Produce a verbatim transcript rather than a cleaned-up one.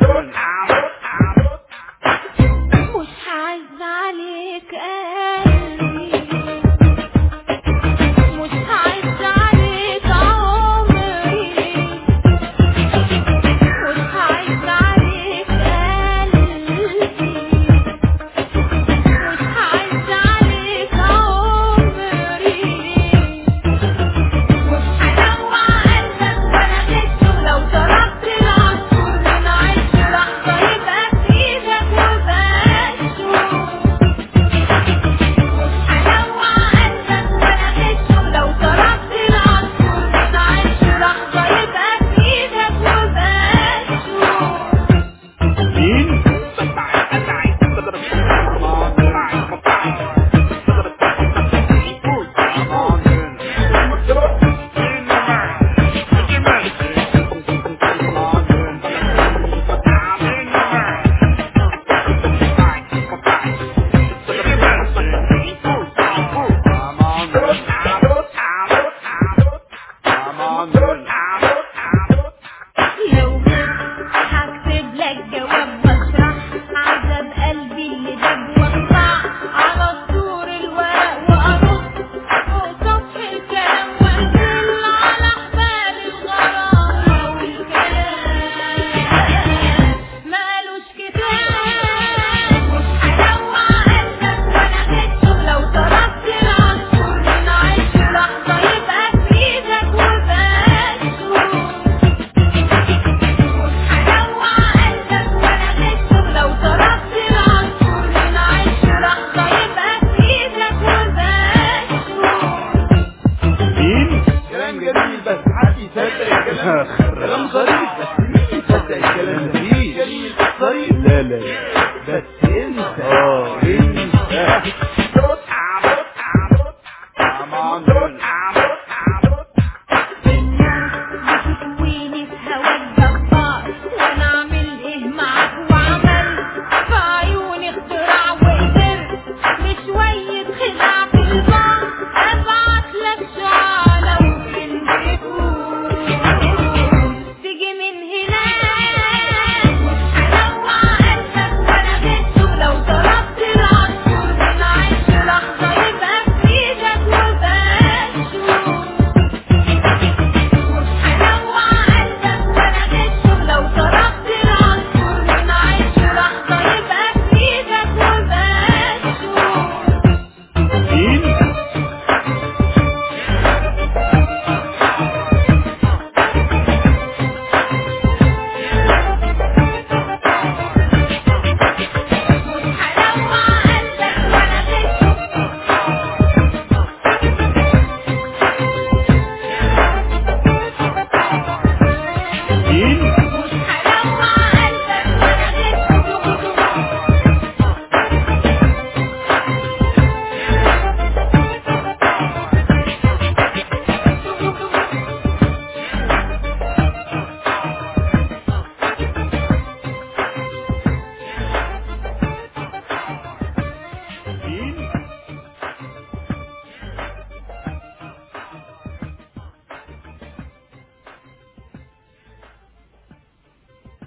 مش عايز عليك قلبي، مش عايز عليك عمري، مش عايز عليك قلبي، مش عايز عليك عمري، مش هنوع قلبك ولا غشه لو ضربت العصفور من عشه لحظة يبقى في ايدك وبشه، مش هنوع قلبك ولا غشه لو ضربت العصفور من عشه لحظة يبقى في ايدك وبشه. مين؟ لو هكتب لك جواب بشرح عذاب قلبي اللي دب واقطع على سطور الورق واروح فوق سطح الكلام وانزل على حبال الغرام والكلام مالوش كتاب، مش هنوع قلبك ولا غشه لو ضربت العصفور من عشه لحظة يبقى في ايدك وبشه، هنوع قلبك ولا غشه لو ضربت العصفور من عشه لحظة يبقى في ايدك وبشه. مين؟ كلام جميل بس حد يصدق الكلام؟ كلام ظريف بس مين يصدق الكلام ده؟ جميل ظريف لا لا بس انت اه انت